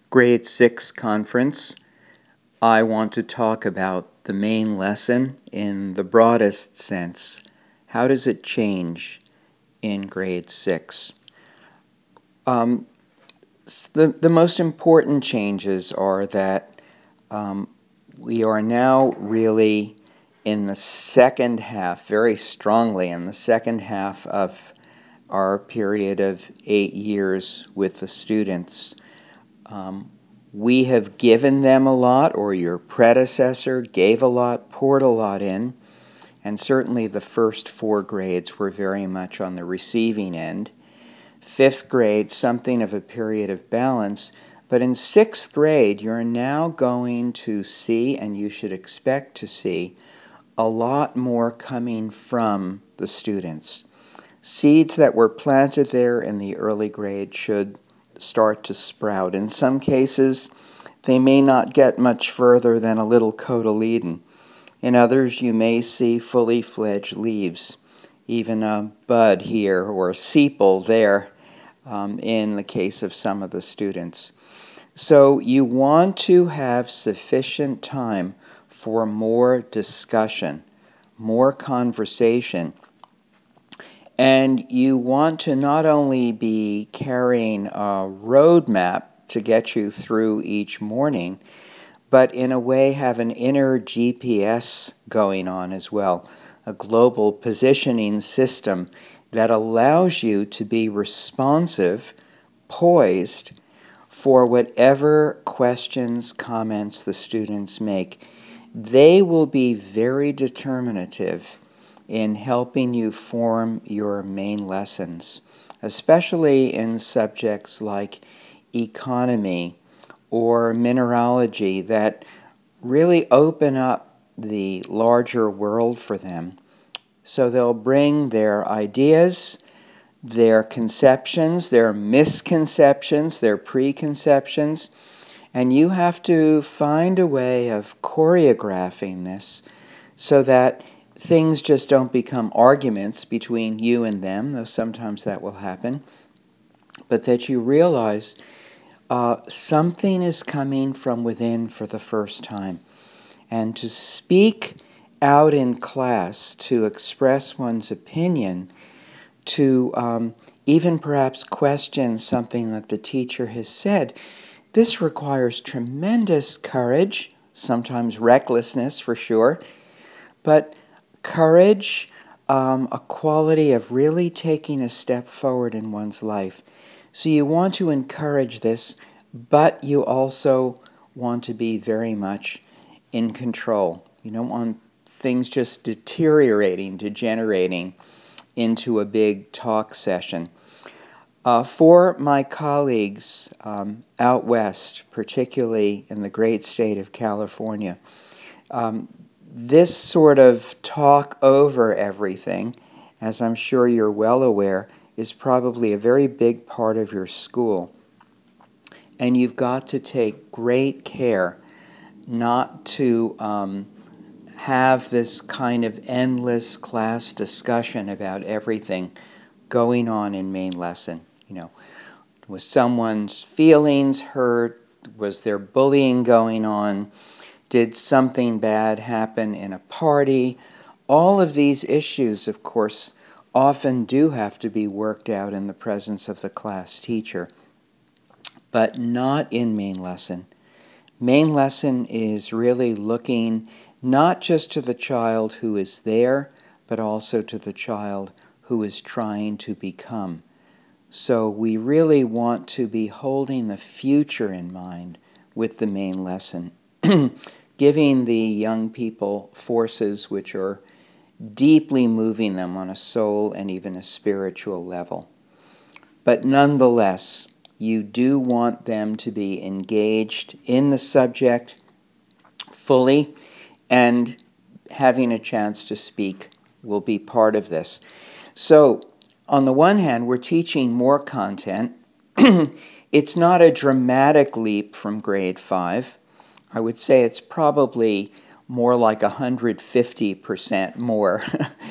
Grade 6 conference, I want to talk about the main lesson in the broadest sense. How does it change in grade 6? The most important changes are that we are now really in the second half, very strongly in the second half of our period of 8 years with the students. We have given them a lot, or your predecessor gave a lot, poured a lot in, and certainly the first 4 grades were very much on the receiving end. 5th grade, something of a period of balance, but in 6th grade, you're now going to see, and you should expect to see, a lot more coming from the students. Seeds that were planted there in the early grade should start to sprout. In some cases, they may not get much further than a little cotyledon. In others, you may see fully fledged leaves, even a bud here or a sepal there in the case of some of the students. So you want to have sufficient time for more discussion, more conversation. And you want to not only be carrying a roadmap to get you through each morning, but in a way have an inner GPS going on as well, a global positioning system that allows you to be responsive, poised for whatever questions, comments the students make. They will be very determinative in helping you form your main lessons, especially in subjects like economy or mineralogy that really open up the larger world for them. So they'll bring their ideas, their conceptions, their misconceptions, their preconceptions, and you have to find a way of choreographing this so that things just don't become arguments between you and them, though sometimes that will happen, but that you realize something is coming from within for the first time. And to speak out in class, to express one's opinion, to even perhaps question something that the teacher has said, this requires tremendous courage, sometimes recklessness for sure, but courage, a quality of really taking a step forward in one's life. So you want to encourage this, but you also want to be very much in control. You don't want things just degenerating into a big talk session. For my colleagues out west, particularly in the great state of California, this sort of talk over everything, as I'm sure you're well aware, is probably a very big part of your school. And you've got to take great care not to have this kind of endless class discussion about everything going on in main lesson. Was someone's feelings hurt? Was there bullying going on? Did something bad happen in a party? All of these issues, of course, often do have to be worked out in the presence of the class teacher, but not in main lesson. Main lesson is really looking not just to the child who is there, but also to the child who is trying to become. So we really want to be holding the future in mind with the main lesson, giving the young people forces which are deeply moving them on a soul and even a spiritual level. But nonetheless, you do want them to be engaged in the subject fully, and having a chance to speak will be part of this. So, on the one hand, we're teaching more content. It's not a dramatic leap from grade 5. I would say it's probably more like 150% more,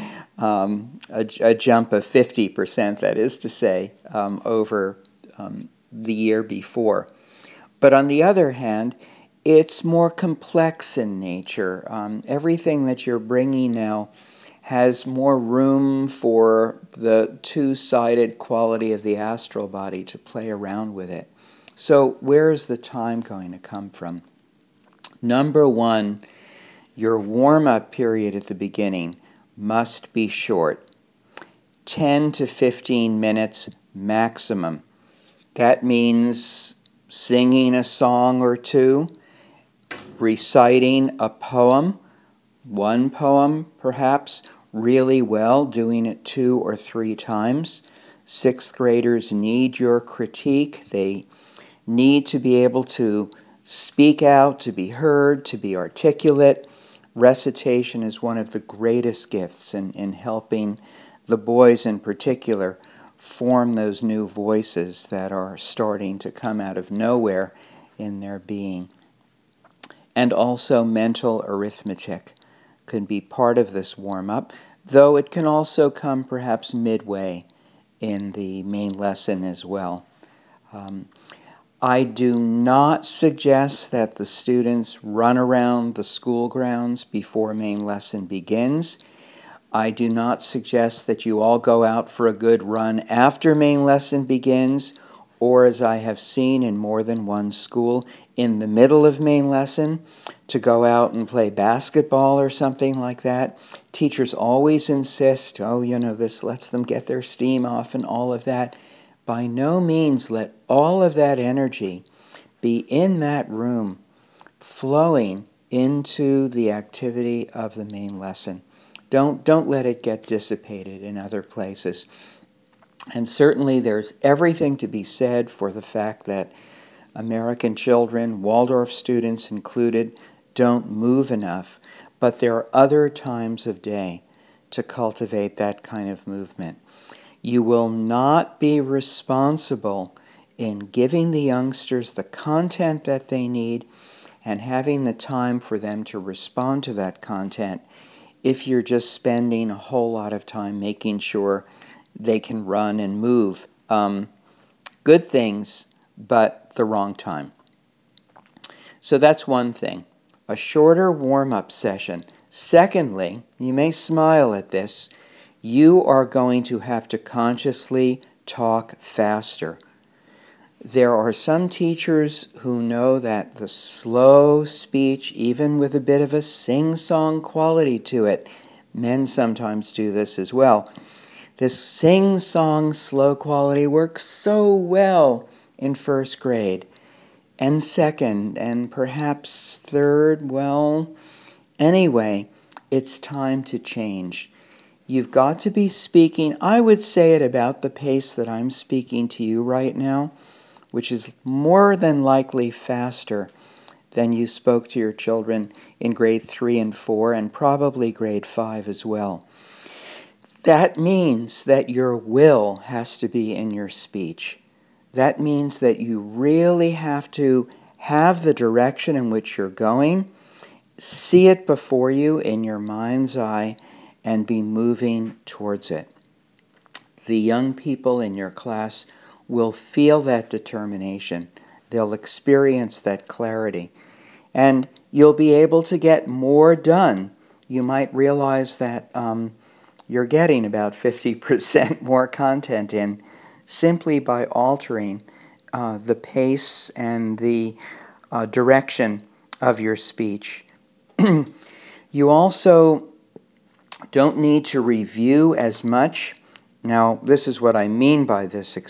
a jump of 50%, that is to say, over the year before. But on the other hand, it's more complex in nature. Everything that you're bringing now has more room for the two-sided quality of the astral body to play around with it. So where is the time going to come from? Number one, your warm-up period at the beginning must be short. 10 to 15 minutes maximum. That means singing a song or two, reciting a poem, one poem perhaps, really well, doing it 2 or 3 times. 6th graders need your critique. They need to be able to speak out, to be heard, to be articulate. Recitation is one of the greatest gifts in helping the boys in particular form those new voices that are starting to come out of nowhere in their being. And also mental arithmetic can be part of this warm-up, though it can also come perhaps midway in the main lesson as well. I do not suggest that the students run around the school grounds before main lesson begins. I do not suggest that you all go out for a good run after main lesson begins, or as I have seen in more than one school, in the middle of main lesson, to go out and play basketball or something like that. Teachers always insist, this lets them get their steam off and all of that. By no means let all of that energy be in that room, flowing into the activity of the main lesson. Don't let it get dissipated in other places. And certainly there's everything to be said for the fact that American children, Waldorf students included, don't move enough. But there are other times of day to cultivate that kind of movement. You will not be responsible in giving the youngsters the content that they need and having the time for them to respond to that content if you're just spending a whole lot of time making sure they can run and move. Good things, but the wrong time. So that's one thing. A shorter warm-up session. Secondly, you may smile at this, you are going to have to consciously talk faster. There are some teachers who know that the slow speech, even with a bit of a sing-song quality to it, men sometimes do this as well. This sing-song slow quality works so well in first grade and second and perhaps third. Well, anyway, it's time to change. You've got to be speaking, I would say, at about the pace that I'm speaking to you right now, which is more than likely faster than you spoke to your children in grade 3 and 4 and probably grade 5 as well. That means that your will has to be in your speech. That means that you really have to have the direction in which you're going, see it before you in your mind's eye, and be moving towards it. The young people in your class will feel that determination. They'll experience that clarity. And you'll be able to get more done. You might realize that you're getting about 50% more content in simply by altering the pace and the direction of your speech. You also don't need to review as much. Now, this is what I mean by this,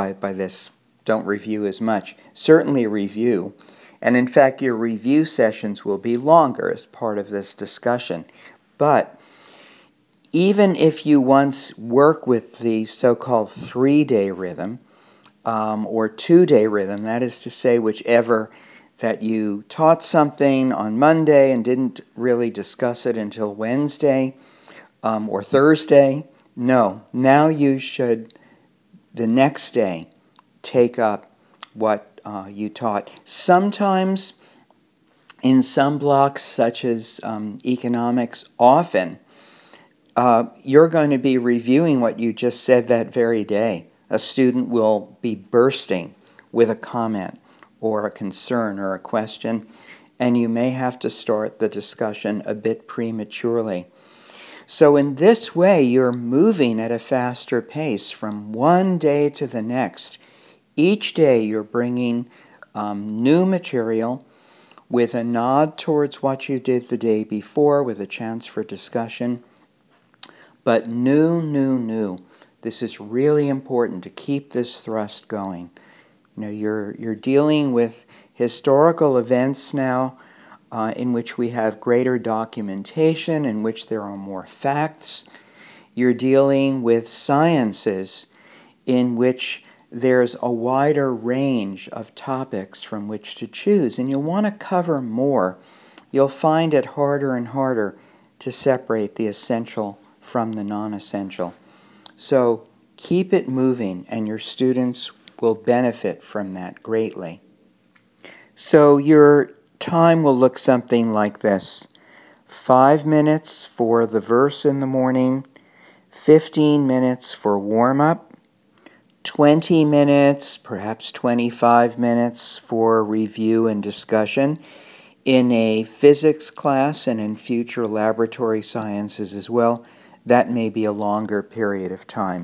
don't review as much. Certainly review. And in fact, your review sessions will be longer as part of this discussion. But even if you once work with the so-called 3-day rhythm or 2-day rhythm, that is to say whichever that you taught something on Monday and didn't really discuss it until Wednesday or Thursday, no, now you should the next day take up what you taught. Sometimes in some blocks such as economics, often you're going to be reviewing what you just said that very day. A student will be bursting with a comment or a concern or a question, and you may have to start the discussion a bit prematurely. So in this way, you're moving at a faster pace from one day to the next. Each day you're bringing new material with a nod towards what you did the day before, with a chance for discussion. But new. This is really important to keep this thrust going. You're dealing with historical events now in which we have greater documentation, in which there are more facts. You're dealing with sciences in which there's a wider range of topics from which to choose, and you'll want to cover more. You'll find it harder and harder to separate the essential from the non-essential. So keep it moving, and your students will benefit from that greatly. So your time will look something like this: 5 minutes for the verse in the morning, 15 minutes for warm-up, 20 minutes, perhaps 25 minutes for review and discussion in a physics class, and in future laboratory sciences as well. That may be a longer period of time.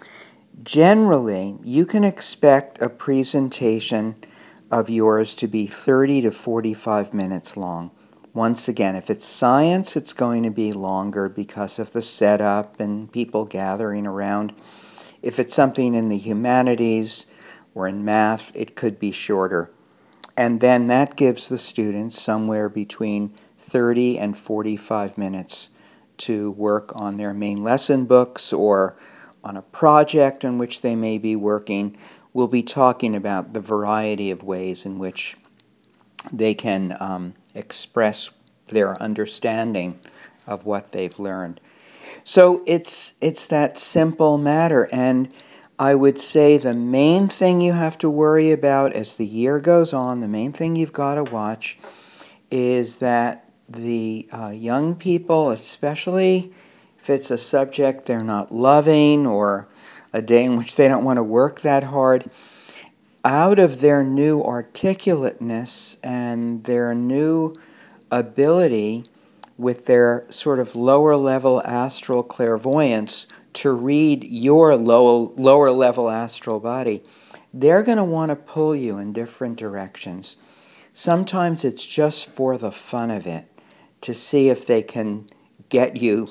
Generally, you can expect a presentation of yours to be 30 to 45 minutes long. Once again, if it's science, it's going to be longer because of the setup and people gathering around. If it's something in the humanities or in math, it could be shorter. And then that gives the students somewhere between 30 and 45 minutes to work on their main lesson books or on a project on which they may be working. We'll be talking about the variety of ways in which they can express their understanding of what they've learned. So it's that simple matter, and I would say the main thing you have to worry about as the year goes on, the main thing you've got to watch is that the young people, especially if it's a subject they're not loving or a day in which they don't want to work that hard, out of their new articulateness and their new ability with their sort of lower level astral clairvoyance to read your lower level astral body, they're going to want to pull you in different directions. Sometimes it's just for the fun of it, to see if they can get you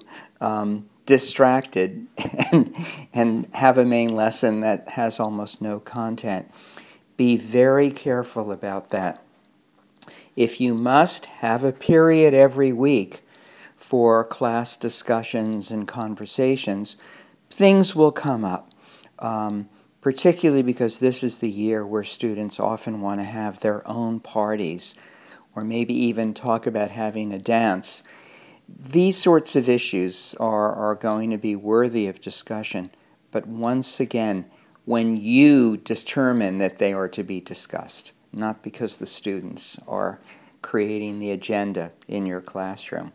distracted and have a main lesson that has almost no content. Be very careful about that. If you must, have a period every week for class discussions and conversations. Things will come up, particularly because this is the year where students often want to have their own parties or maybe even talk about having a dance. These sorts of issues are going to be worthy of discussion, but once again, when you determine that they are to be discussed, not because the students are creating the agenda in your classroom.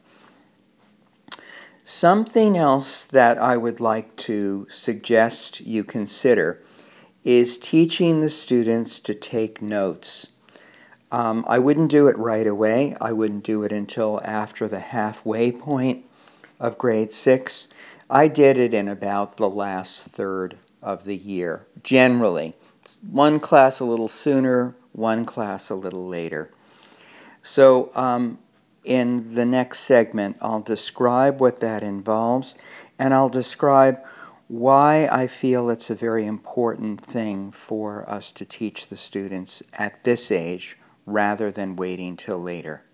Something else that I would like to suggest you consider is teaching the students to take notes. I wouldn't do it right away. I wouldn't do it until after the halfway point of grade 6. I did it in about the last third of the year, generally. One class a little sooner, one class a little later. So in the next segment, I'll describe what that involves, and I'll describe why I feel it's a very important thing for us to teach the students at this age rather than waiting till later.